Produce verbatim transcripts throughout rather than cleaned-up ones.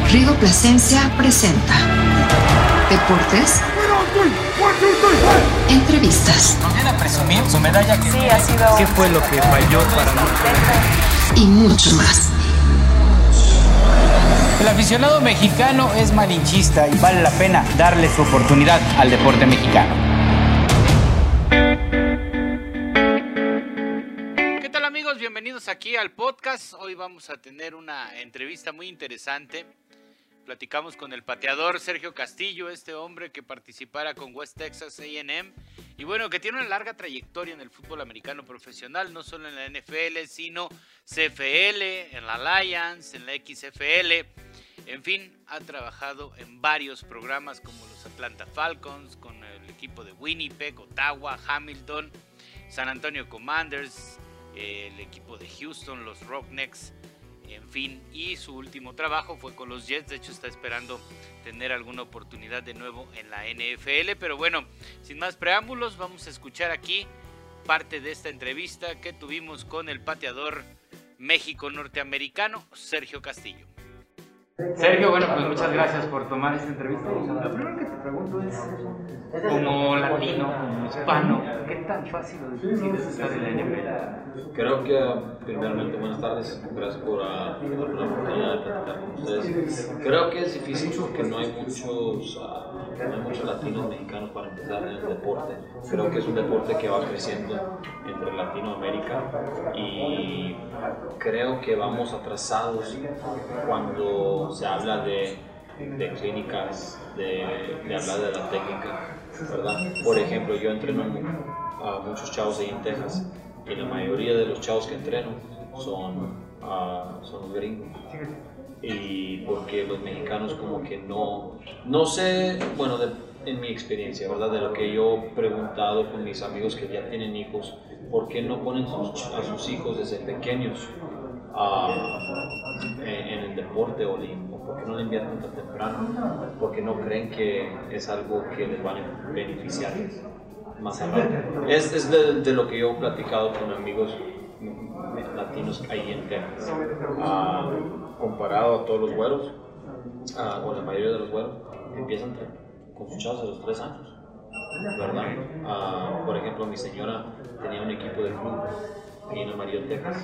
Rigo Plasencia presenta Deportes, entrevistas. ¿Nos viene a presumir su medalla? Que sí, ha sido... ¿Qué fue lo que falló para nosotros? Y mucho más. El aficionado mexicano es malinchista y vale la pena darle su oportunidad al deporte mexicano. ¿Qué tal, amigos? Bienvenidos aquí al podcast. Hoy vamos a tener una entrevista muy interesante. Platicamos con el pateador Sergio Castillo, este hombre que participara con West Texas A and M y bueno, que tiene una larga trayectoria en el fútbol americano profesional, no solo en la N F L, sino C F L, en la Alliance, en la X F L. En fin, ha trabajado en varios programas como los Atlanta Falcons, con el equipo de Winnipeg, Ottawa, Hamilton, San Antonio Commanders, el equipo de Houston, los Roughnecks. En fin, y su último trabajo fue con los Jets. De hecho, está esperando tener alguna oportunidad de nuevo en la N F L. Pero bueno, sin más preámbulos, vamos a escuchar aquí parte de esta entrevista que tuvimos con el pateador México-norteamericano Sergio Castillo. Sergio, bueno, pues muchas gracias por tomar esta entrevista. Lo primero que te pregunto es, como latino, como hispano, ¿qué tan fácil o difícil es estar en la N F L? Creo que, primeramente, buenas tardes, gracias por, uh, por la oportunidad de platicar con ustedes. Creo que es difícil porque no hay muchos, uh, no hay muchos latinos mexicanos para empezar en el deporte. Creo que es un deporte que va creciendo entre Latinoamérica y creo que vamos atrasados cuando se habla de, de clínicas, de, de hablar de la técnica, ¿verdad? Por ejemplo, yo entreno a muchos chavos ahí en Texas y la mayoría de los chavos que entreno son, uh, son los gringos. Y porque los mexicanos como que no, no sé, bueno, de, en mi experiencia, ¿verdad? De lo que yo he preguntado con mis amigos que ya tienen hijos, ¿por qué no ponen sus, a sus hijos desde pequeños uh, en, en el deporte o ¿por qué no le invierten tan temprano? Porque no creen que es algo que les va a beneficiar más adelante. Es, es de, de lo que yo he platicado con amigos latinos ahí en Texas. Uh, comparado a todos los güeros, uh, o la mayoría de los güeros, empiezan con sus chavos a los tres años, ¿verdad? Uh, por ejemplo, mi señora tenía un equipo de club aquí en Amarillo, Texas.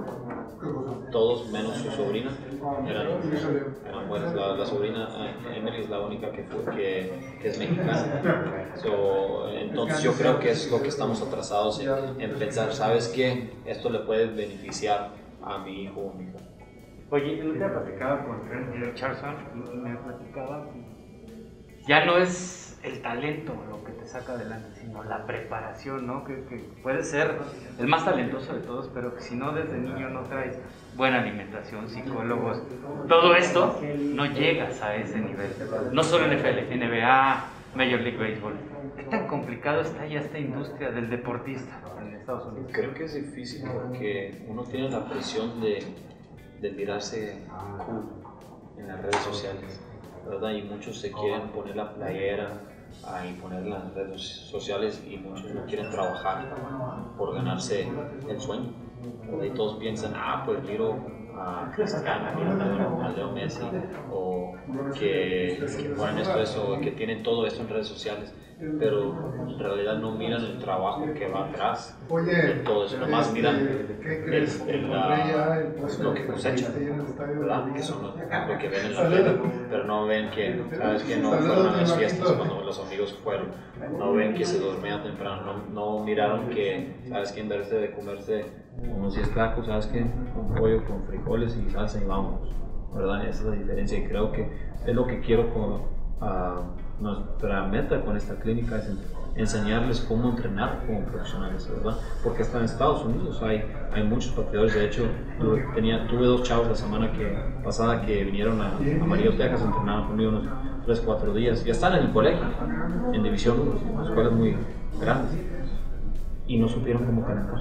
Todos menos su sobrina eran, eran buenas. La, la sobrina uh, Emily es la única que, fue, que, que es mexicana. So, entonces yo creo que es lo que estamos atrasados en, en pensar, ¿sabes qué? Esto le puede beneficiar a mi hijo o mi hija. Oye, el otro día platicaba con Trent Richardson y me platicaba que ya no es el talento lo que te saca adelante, sino la preparación, ¿no? Que, que puedes ser el más talentoso de todos, pero que si no desde niño no traes buena alimentación, psicólogos, todo esto, no llegas a ese nivel. No solo en N F L, N B A, Major League Baseball. ¿Qué tan complicado está ya esta industria del deportista en Estados Unidos? Creo que es difícil porque uno tiene la presión de de mirarse cool en las redes sociales, ¿verdad? Y muchos se quieren poner la playera ah, y ponerla en las redes sociales y muchos no quieren trabajar por ganarse el sueño, ¿verdad? Y todos piensan, ah, pues miro a Cristiano, miro a Leo Messi, o que, que ponen esto, eso, que tienen todo esto en redes sociales, pero en realidad no miran el trabajo que va atrás de todo eso, nomás miran el, el, la, lo que cosechan, ¿verdad? Que son lo, lo que ven en la tele, pero no ven que, ¿sabes? Que no fueron a las fiestas cuando los amigos fueron, no ven que se dormían temprano, no, no miraron que, ¿sabes? Que en vez de comerse unos diez tacos, ¿sabes? Que con pollo, con frijoles y salsa y vamos, ¿verdad? Esa es la diferencia y creo que es lo que quiero con Uh, nuestra meta con esta clínica es enseñarles cómo entrenar como profesionales, ¿verdad? Porque hasta en Estados Unidos hay, hay muchos pateadores. De hecho, tuve, tenía, tuve dos chavos la semana que, pasada que vinieron a Amarillo, Texas, entrenaron conmigo unos tres cuatro días. Ya están en el colegio, en División uno, escuelas muy grandes, y no supieron cómo calentar,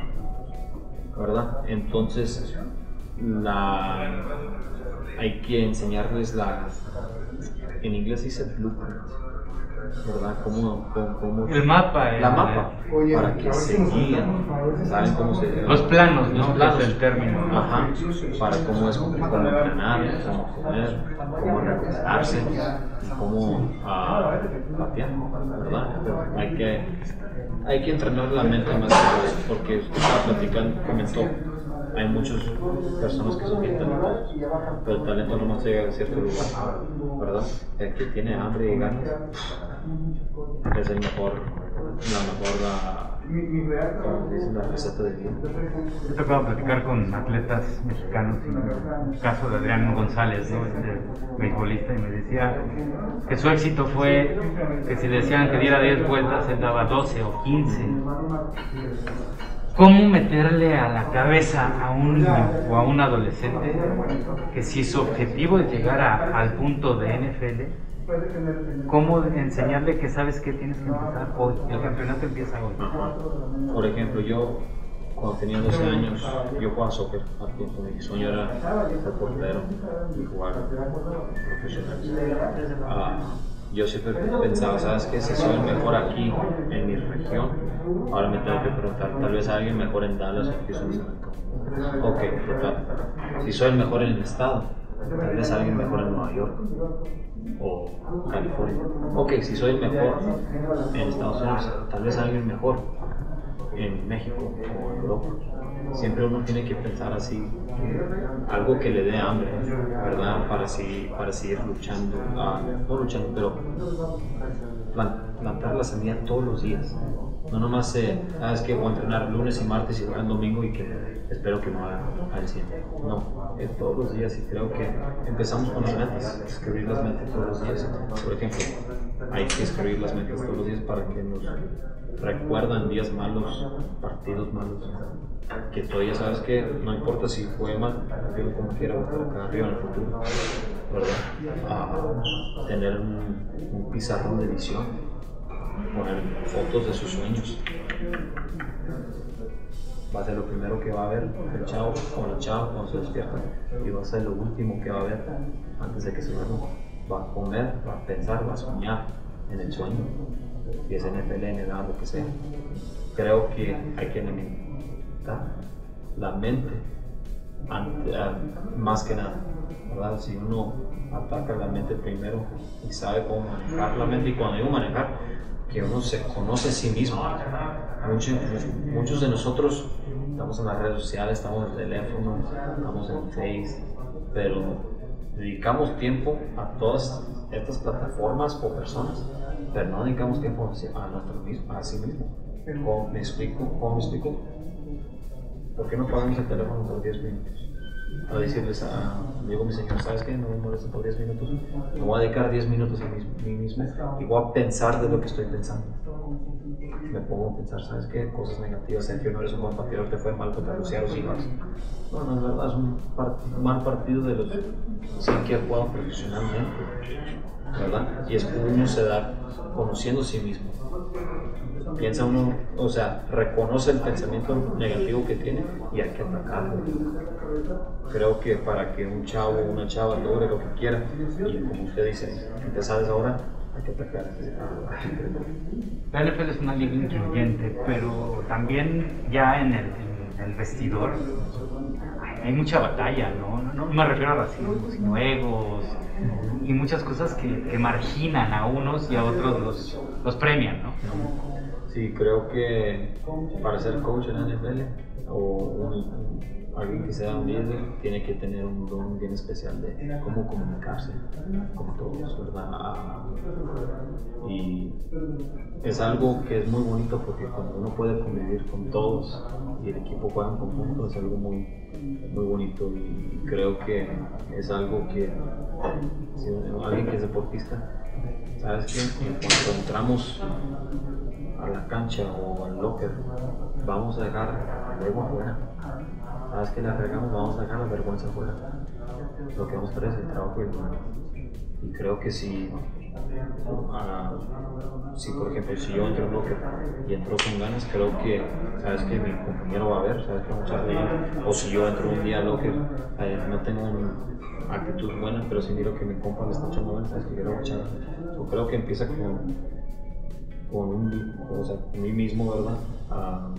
¿verdad? Entonces, la, hay que enseñarles la... En inglés dice blueprint, ¿verdad? Cómo, cómo, cómo El mapa. la el, mapa, para que se guíen, saben cómo se... Los planos, los ¿no? planos. Que es el término. Ajá, para cómo es, cómo entrenar, cómo comer, cómo recuperarse, cómo ah, patear, ¿verdad? Pero hay que, hay que entrenar la mente más que todo, porque usted estaba platicando, comentó, hay muchas personas que son bien talentosas, pero el talento no más llega a cierto lugar, ¿verdad? El que tiene hambre y ganas es el mejor, la mejor, la, como dicen, la receta de vida. He tocado platicar con atletas mexicanos, y el caso de Adrián González, ¿no? Este beisbolista, y me decía que su éxito fue que si le decían que diera diez vueltas, él daba doce o quince. ¿Cómo meterle a la cabeza a un niño o a un adolescente que si su objetivo es llegar a, al punto de N F L, cómo enseñarle que sabes que tienes que empezar hoy? El campeonato empieza hoy. Por ejemplo, yo cuando tenía doce años, yo jugaba soccer, mi sueño era ser portero y jugar profesional. Uh, yo siempre pensaba, ¿sabes qué? Si soy el mejor aquí en mi región, ahora me tengo que preguntar, tal vez alguien mejor en Dallas o Houston. Ok, total. Si soy el mejor en el estado, tal vez alguien mejor en Nueva York o California. Ok, si soy el mejor en Estados Unidos, tal vez alguien mejor en México o en Europa. Siempre uno tiene que pensar así, algo que le dé hambre, ¿verdad? Para, si, para seguir luchando, ah, no luchando, pero plantar la semilla todos los días. No nomás, eh, sabes que voy a entrenar lunes y martes y voy al domingo y que espero que no haga al cien. No, eh, todos los días, y creo que empezamos con las metas, escribir las metas todos los días. Por ejemplo, hay que escribir las metas todos los días para que nos recuerdan días malos, partidos malos, que todavía sabes que no importa si fue mal, yo como quiera voy a estar acá arriba en el futuro, ¿verdad? A tener un, un pizarrón de visión, poner fotos de sus sueños. Va a ser lo primero que va a ver el chavo o la chava cuando se despierta, y va a ser lo último que va a ver antes de que se duerma. Va a comer, va a pensar, va a soñar en el sueño, y es N F L, N B A, lo que sea. Creo que hay que alimentar la mente ante, uh, más que nada, ¿verdad? Si uno ataca la mente primero y sabe cómo manejar la mente, y cuando digo manejar, que uno se conoce a sí mismo. Muchos, muchos de nosotros estamos en las redes sociales, estamos en el teléfono, estamos en Face, pero dedicamos tiempo a todas estas plataformas o personas, pero no dedicamos tiempo a, nosotros mismos, a sí mismo. ¿Cómo me explico? ¿Cómo me explico? ¿Por qué no pagamos el teléfono por diez minutos? A decirles a digo, mi señor, ¿sabes qué? No me molesta por diez minutos. Me voy a dedicar diez minutos a mí mismo y voy a pensar de lo que estoy pensando. Me pongo a pensar, ¿sabes qué? Cosas negativas, Sergio, no eres un buen pateador, te fue mal contra los Seattle Seahawks. No, no, es verdad, es un part mal partido de los sí que ha jugado profesionalmente, ¿verdad? Y es que uno se da conociendo a sí mismo. Piensa uno, o sea, reconoce el pensamiento negativo que tiene y hay que atacarlo. Creo que para que un chavo o una chava logre lo que quiera, y como usted dice, ya sabes ahora, hay que atacar. La N F L es una liga incluyente, pero también ya en el, en el vestidor hay mucha batalla, ¿no? No me refiero a racismo, sino egos y muchas cosas que, que marginan a unos y a otros los, los premian, ¿no? Sí, creo que para ser coach en la N F L o un, un, alguien que sea un líder tiene que tener un don bien especial de cómo comunicarse con todos, ¿verdad? Y es algo que es muy bonito porque cuando uno puede convivir con todos y el equipo juega en conjunto es algo muy, muy bonito, y creo que es algo que si alguien que es deportista, ¿sabes qué? Cuando entramos a la cancha o al locker, vamos a dejar el ego afuera. Sabes que la regamos, vamos a dejar la vergüenza afuera. Lo que vamos a hacer es el trabajo y el trabajo. Y creo que si Uh, si por ejemplo, si yo entro en bloque y entro con ganas, creo que, sabes que mi compañero va a ver, sabes que vamos a reír, o si yo entro un día al locker, eh, no tengo una actitud buena, pero si miro que mi compa le está echando ganas, sabes que yo lo voy a echar. So, creo que empieza con, con, un, o sea, con mí mismo, ¿verdad? Uh,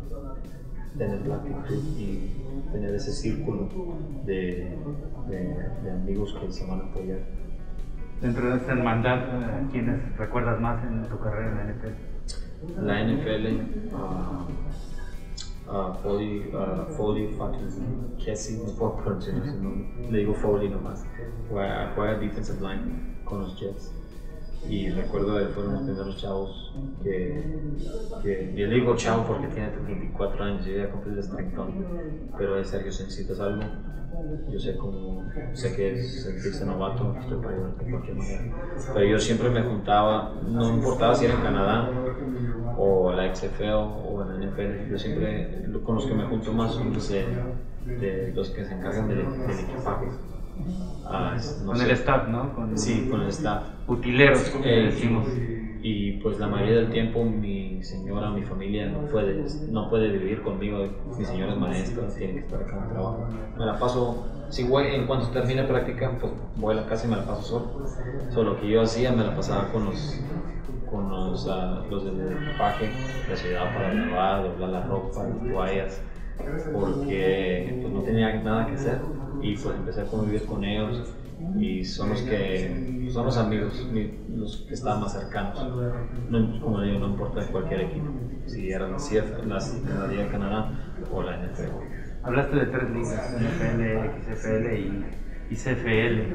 tener la actitud y tener ese círculo de, de, de amigos que se van a apoyar. Dentro de esta hermandad, ¿quiénes recuerdas más en tu carrera en la N F L? La N F L, uh, uh, Foley, uh, Foley, fucking Kessie, no puedo pronunciar su nombre, le digo Foley nomás, juega, juega defensive line con los Jets. Y recuerdo que fueron los primeros chavos que, que yo le digo chavo porque tiene veinticuatro años, yo ya cumplí el treinta, pero es Sergio, si necesitas algo, yo sé cómo, sé que es sentirse novato, estoy para ayudarte de cualquier manera. Pero yo siempre me juntaba, no importaba si era en Canadá o la X F L o en la N F L, yo siempre, con los que me junto más son los, de, de, los que se encargan del, del equipaje. Ah, no con sé. el staff, ¿no? Con sí, con el staff. Utileros, como eh, decimos. Y pues la mayoría del tiempo mi señora, mi familia no puede, no puede vivir conmigo, mi señora es maestra, tiene que estar acá en el trabajo. Me la paso, si voy, en cuanto termine práctica, pues voy a la casa y me la paso solo. Solo lo que yo hacía me la pasaba con los, con los, uh, los del equipaje, la ciudad para lavar, doblar la ropa, las toallas, porque pues no tenía nada que hacer y pues empecé a convivir con ellos. Y son los que son los amigos, los que estaban más cercanos. No, como le digo, no importa de cualquier equipo, si era la C F, la, la Liga de Canadá o la N F L. Hablaste de tres ligas, N F L, X F L y, y C F L.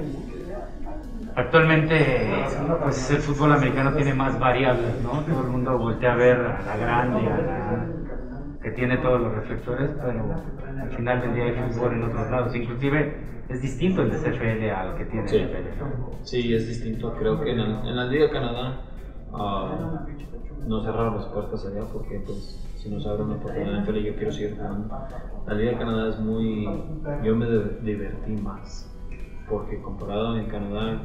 Actualmente, pues el fútbol americano tiene más variables, ¿no? Todo el mundo voltea a ver a la grande, a la que tiene todos los reflectores, pero al final del día hay fútbol en otros lados. Inclusive es distinto el de C F L al que tiene sí. N F L, ¿no? Sí, es distinto. Creo que en, el, en la Liga de Canadá uh, no cerraron las puertas allá porque pues si no se abre una puerta en la N F L yo quiero seguir jugando. La Liga de Canadá es muy... yo me divertí más porque comparado en Canadá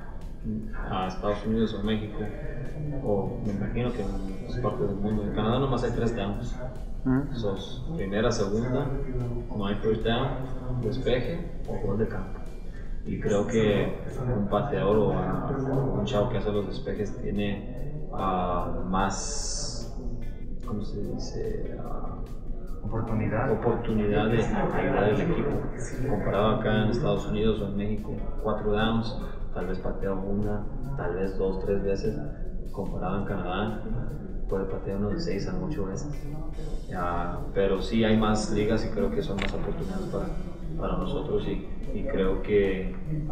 a Estados Unidos o México, o me imagino que en otras partes del mundo, en Canadá nomás hay tres downs. Sos primera, segunda, no hay first down, despeje o gol de campo. Y creo que un pateador o uh, un chavo que hace los despejes tiene uh, más, ¿cómo se dice? Uh, oportunidad. oportunidad de ayudar al equipo. Comparado acá en Estados Unidos o en México, cuatro downs, tal vez patea una, tal vez dos, tres veces. Comparado en Canadá, puede patear unos de seis a ocho veces. Uh, pero sí hay más ligas y creo que son más oportunidades para, para nosotros y, y creo que,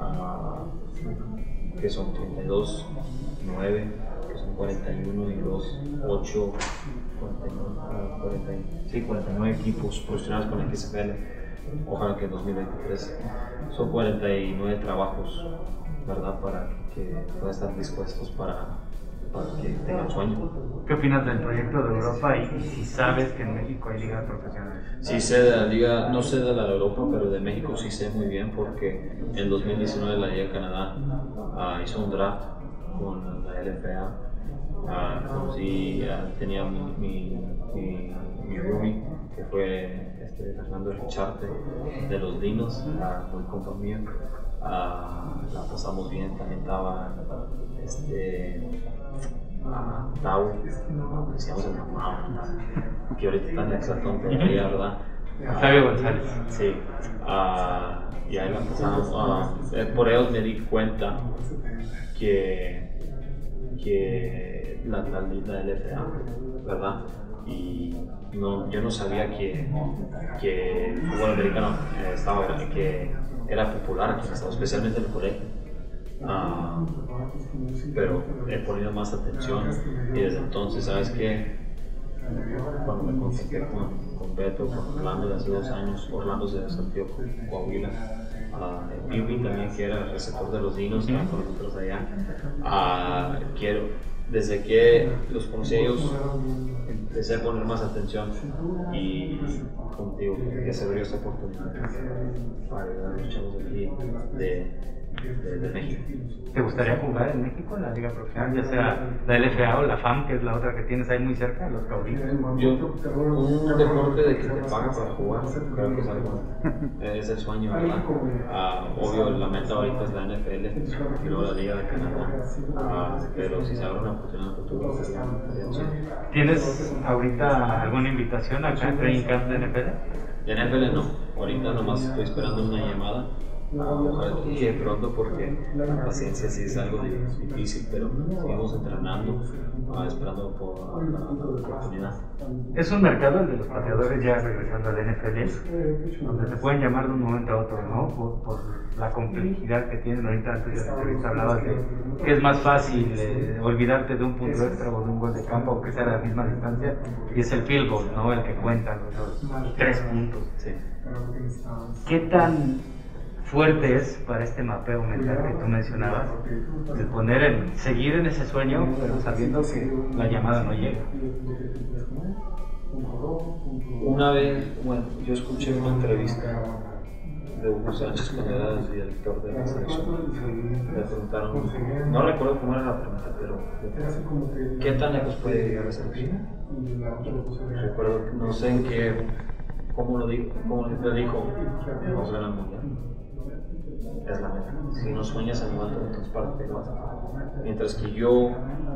uh, que son treinta y dos, nueve, que son cuarenta y uno y dos, ocho, cuarenta y nueve, cuarenta, sí, cuarenta y nueve equipos profesionales con el X F L. Ojalá que en dos mil veintitrés son cuarenta y nueve trabajos, ¿verdad? Para que puedan estar dispuestos para para que tengan sueño. ¿Qué opinas del proyecto de Europa y, y si sabes que en México hay ligas profesionales? Sí sé de la liga, no sé de la de Europa, pero de México sí sé muy bien porque en dos mil diecinueve la Liga de Canadá uh, hizo un draft con la L F A. Uh, conocí, uh, tenía mi, mi, mi, mi roomie que fue este, Fernando Richarte de los Dinos, uh, muy compa mío. Uh, la pasamos bien, también estaba este, uh, Tau, decíamos el mamá, que ahorita está en el Exatón todavía, ¿verdad? Octavio González. Sí, uh, y ahí la pasamos. Uh, por ellos me di cuenta que, que la, la, la L F A, ¿verdad? Y no, yo no sabía que, que el fútbol americano eh, estaba, que era popular aquí en Estados Unidos, especialmente en el colegio. Uh, pero he ponido más atención y desde entonces, ¿sabes qué? Cuando me contacté con, con Beto, con Orlando de hace dos años, Orlando se desafío con Coahuila, uh, Piwi también, que era el receptor de los Dinos, uh-huh. con nosotros allá. Uh, quiero, desde que los conocí a ellos, empecé a poner más atención y contigo, que se abrió esta oportunidad para ayudar a los chavos de aquí, de, de, de México. ¿Te gustaría jugar en México en la liga profesional, ya sea la L F A o la F A M, que es la otra que tienes ahí muy cerca, los Caudillos? Yo, un deporte de que te pagan para jugar, creo que es algo, es el sueño, ¿verdad? Ah, obvio, la meta ahorita es la N F L y luego la Liga de Canadá, ah, pero si se abre una oportunidad en el futuro, sería chido. ¿Tienes ahorita alguna invitación acá en Training Camp de N F L? De N F L no, ahorita nomás estoy esperando una llamada. Ojalá que pronto, porque la paciencia sí es algo difícil, pero seguimos entrenando, uh, esperando por la, la oportunidad. Es un mercado el de los pateadores, ya regresando al N F L, donde te pueden llamar de un momento a otro, ¿no? Por, por la complejidad que tienen. Ahorita antes de la entrevista hablabas de que es más fácil eh, olvidarte de un punto extra o de un gol de campo, aunque sea a la misma distancia, y es el field goal, ¿no? El que cuenta los, los tres puntos. Sí. ¿Qué tan fuerte es para este mapeo mental que tú mencionabas, de poner en, seguir en ese sueño, pero sabiendo que la llamada no llega? Una vez, bueno, yo escuché una entrevista de Hugo Sánchez cuando era el director de la selección. Le preguntaron, no recuerdo cómo era la pregunta, pero ¿qué tan lejos puede llegar la selección? Recuerdo, no sé en qué, cómo lo dijo, cómo le dijo, vamos a ganar el mundial. Es la meta. Si no sueñas en alto, entonces para qué lo vas a hacer. Mientras que yo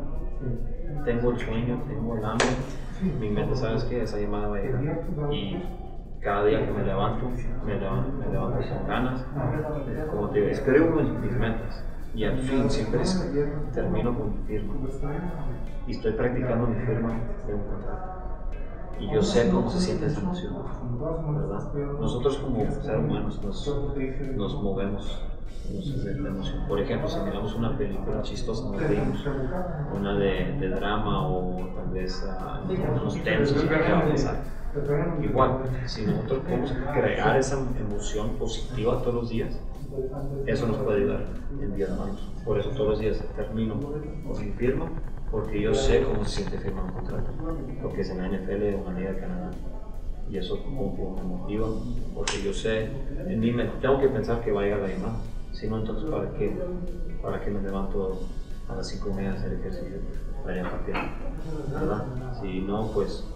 tengo el sueño, tengo el hambre, mi mente, sabes que esa llamada va a llegar. Y cada día que me levanto, me levanto, me levanto con ganas. Como te digo, escribo mis, mis metas. Y al fin siempre es, termino con mi firma. Y estoy practicando mi firma de un contrato. Y yo sé cómo se siente esa emoción, ¿verdad? Nosotros como seres humanos nos, nos movemos de la emoción. Por ejemplo, si miramos una película chistosa, nos reímos, una de, de drama o tal vez uh, unos tensos, ¿qué va a pasar? Igual, si nosotros podemos crear esa emoción positiva todos los días, eso nos puede ayudar en días malos. Por eso todos los días termino con mi firma, porque yo sé cómo se siente firmar un contrato, lo que es en la N F L o en la Liga de Canadá. Y eso como me motiva, porque yo sé, en mí me tengo que pensar que va a llegar la llamada. Si no, entonces ¿para qué, para qué me levanto a las cinco y media a hacer ejercicio para ir a patear? ¿Verdad? Si no, pues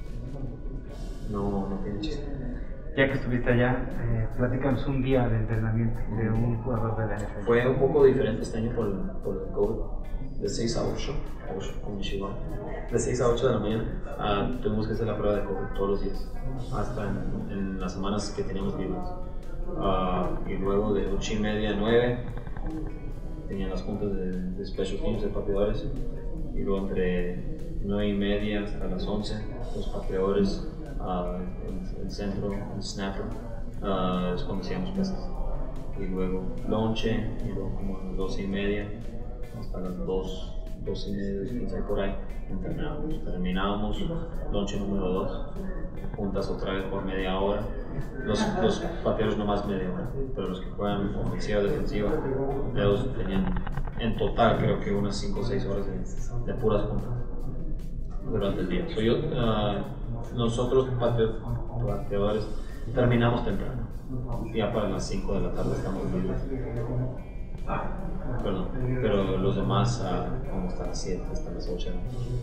no, no tiene chiste. Ya que estuviste allá, eh, platícanos un día de entrenamiento de un jugador de la N F L. Fue un poco diferente este año por el, por el COVID. De seis a ocho, como Michigan, de seis a ocho de la mañana, uh, tuvimos que hacer la prueba de COVID todos los días, hasta en, en las semanas que teníamos libres. Uh, y luego de ocho y media a nueve, tenían las juntas de, de special teams, de pateadores, y luego entre nueve y media hasta las once, los pateadores, uh, el, el centro, el snapper, uh, es cuando hacíamos pesas. Y luego lonche, y luego como a las doce y media, hasta las dos, dos y media, quince por ahí, entrenábamos. Terminábamos, lonche número dos, juntas otra vez por media hora. Los, los pateros nomás media hora, pero los que juegan ofensiva o defensiva, ellos tenían en total creo que unas cinco o seis horas de, de puras juntas durante el día. So yo, uh, nosotros pateadores terminamos temprano, ya para las cinco de la tarde estamos libres. Ah, perdón, pero los demás uh, como hasta las siete, hasta las ocho.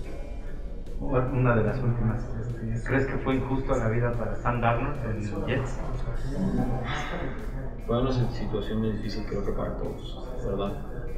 Una de las últimas, este, ¿crees que fue injusto la vida para Sam Darnold en Jets? Fue una situación muy difícil, creo que para todos, ¿verdad?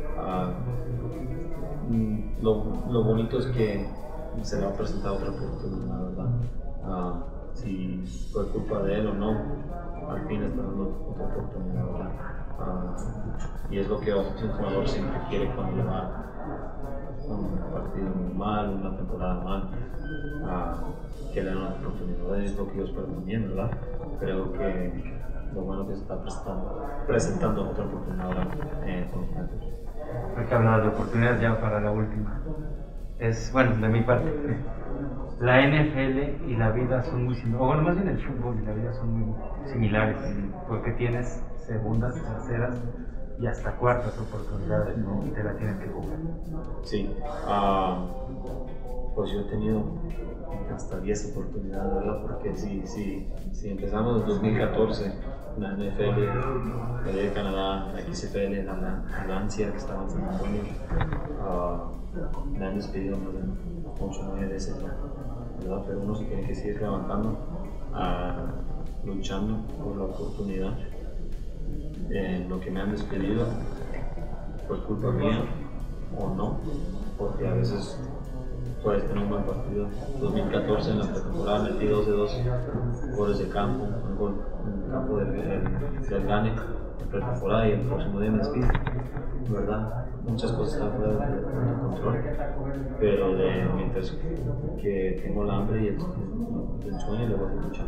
Uh, lo, lo bonito es que se le ha presentado otra oportunidad, ¿verdad? Uh, si fue culpa de él o no, al fin está dando otra oportunidad, ¿verdad? Uh, y es lo que un jugador siempre quiere cuando le va un partido muy mal, una temporada mal, uh, que le dan una oportunidad. Es lo que yo espero también, ¿verdad? Creo que lo bueno que se está presentando, presentando otra oportunidad ahora eh, con los Panthers. Hay que hablar de oportunidades ya para la última. Es, bueno, de mi parte, la N F L y la vida son muy similares, o bueno, más bien el fútbol y la vida son muy similares, porque tienes segundas, terceras y hasta cuartas oportunidades, ¿no? Te la tienes que jugar. Sí, uh, pues yo he tenido hasta diez oportunidades, ¿verdad? Porque si, si, si empezamos en dos mil catorce, la N F L, la de Canadá, la X F L, la, la Lancia que estaba en San Antonio, uh, me han despedido más de ocho o nueve veces ya, ¿verdad? Pero uno se tiene que seguir levantando, uh, luchando por la oportunidad. Eh, lo que me han despedido por culpa mía o no, porque a veces puedes tener un buen partido. dos mil catorce en la pretemporada metí dos de dos goles de campo, un gol en el campo del, del, del Gane en pretemporada, y el próximo día me despido, ¿verdad? Muchas cosas están fuera de, de, de control, pero de, mientras que tengo el hambre y el, el sueño, le voy a luchar.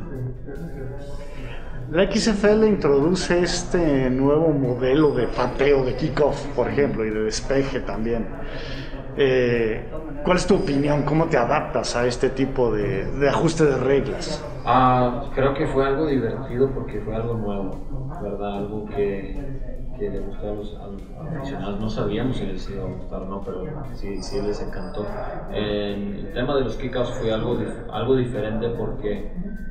La X F L introduce este nuevo modelo de pateo de kickoff, por ejemplo, y de despeje también. Eh, ¿Cuál es tu opinión? ¿Cómo te adaptas a este tipo de, de ajuste de reglas? Ah, creo que fue algo divertido porque fue algo nuevo, ¿verdad? Algo que, que le gustó a los, a los aficionados. No sabíamos si les iba a gustar o no, pero sí, sí les encantó. Eh, el tema de los kickoffs fue algo, algo diferente porque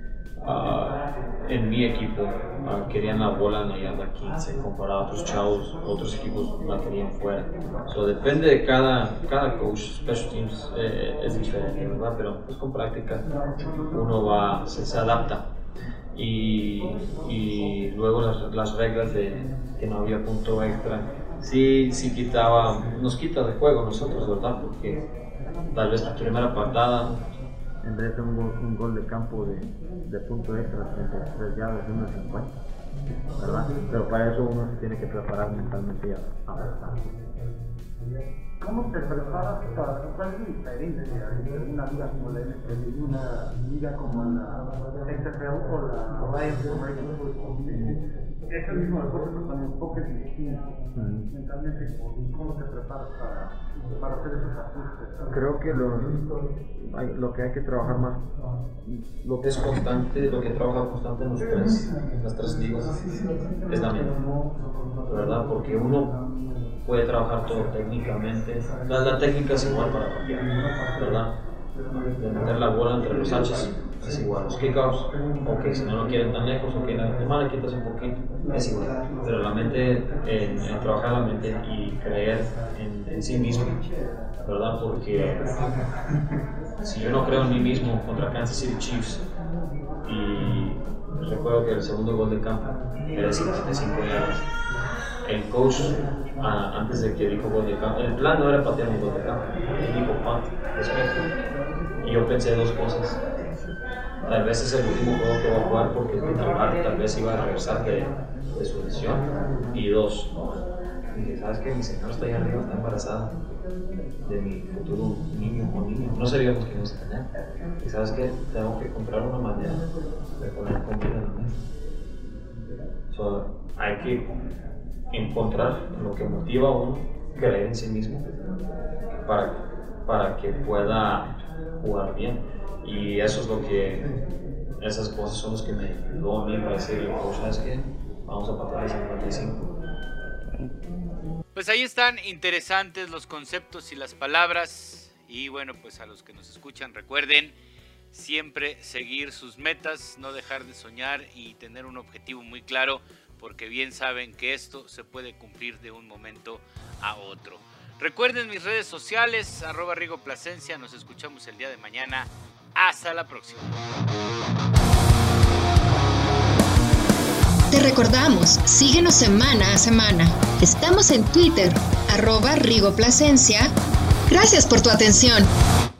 Uh, en mi equipo uh, querían la bola en la yarda quince, comparado a otros chavos, otros equipos la querían fuera. So, depende de cada, cada coach, special teams eh, es diferente, ¿verdad? Pero pues, con práctica uno va, se, se adapta. Y, y luego las, las reglas de que no había punto extra, sí, sí quitaba, nos quita de juego nosotros, ¿verdad? Porque tal vez la primera patada, en vez de un gol, un gol de campo de, de punto extra, treinta y tres yardas de uno cincuenta, ¿verdad? Pero para eso uno se tiene que preparar mentalmente y avanzar. ¿Cómo te preparas para cuál es la diferencia entre una liga como la N F L y una liga como la X F L o la Lions American Football? Es el mismo deporte, pero con enfoques distintos. Mm. Mentalmente, ¿cómo te preparas para, para hacer esos ajustes? Creo que lo, hay, lo que hay que trabajar más, lo que es constante, lo que trabaja constante en los tres, las tres ligas, es la mente, ¿verdad? Porque uno puede trabajar todo técnicamente, la, la técnica es igual para cambiar, ¿verdad? De meter la bola entre los H's es igual, los kickoffs, ok, si no lo quieren tan lejos, ok, la demás le quitas un poquito, es igual, pero la mente, en, en trabajar la mente y creer en, en sí mismo, ¿verdad? Porque si yo no creo en mí mismo contra Kansas City Chiefs, y recuerdo que el segundo gol de campo era de cincuenta y cinco yardas, el coach, ah, antes de que dijo gol de campo, el plan no era patear un gol de campo, él dijo punt, respeto, y yo pensé dos cosas. Tal vez es el último juego que va a jugar porque tal, tal vez iba a regresar de, de su lesión. Y dos, dije, ¿sabes qué? Mi señora está ahí arriba, está embarazada de mi futuro niño o niña. No sabíamos que íbamos a tener. Y ¿sabes qué? Tengo que comprar una manera de poner comida en la mesa. So, hay que encontrar lo que motiva a uno, creer en sí mismo, para, para que pueda jugar bien. Y eso es lo que, esas cosas son las que me ayudó a mí para decir, ¿sabes qué? Vamos a patear el cincuenta y cinco. Pues ahí están interesantes los conceptos y las palabras. Y bueno, pues a los que nos escuchan, recuerden siempre seguir sus metas, no dejar de soñar y tener un objetivo muy claro, porque bien saben que esto se puede cumplir de un momento a otro. Recuerden mis redes sociales, arroba Rigo Plasencia. Nos escuchamos el día de mañana. Hasta la próxima. Te recordamos, síguenos semana a semana. Estamos en Twitter, arroba Rigo Plasencia. Gracias por tu atención.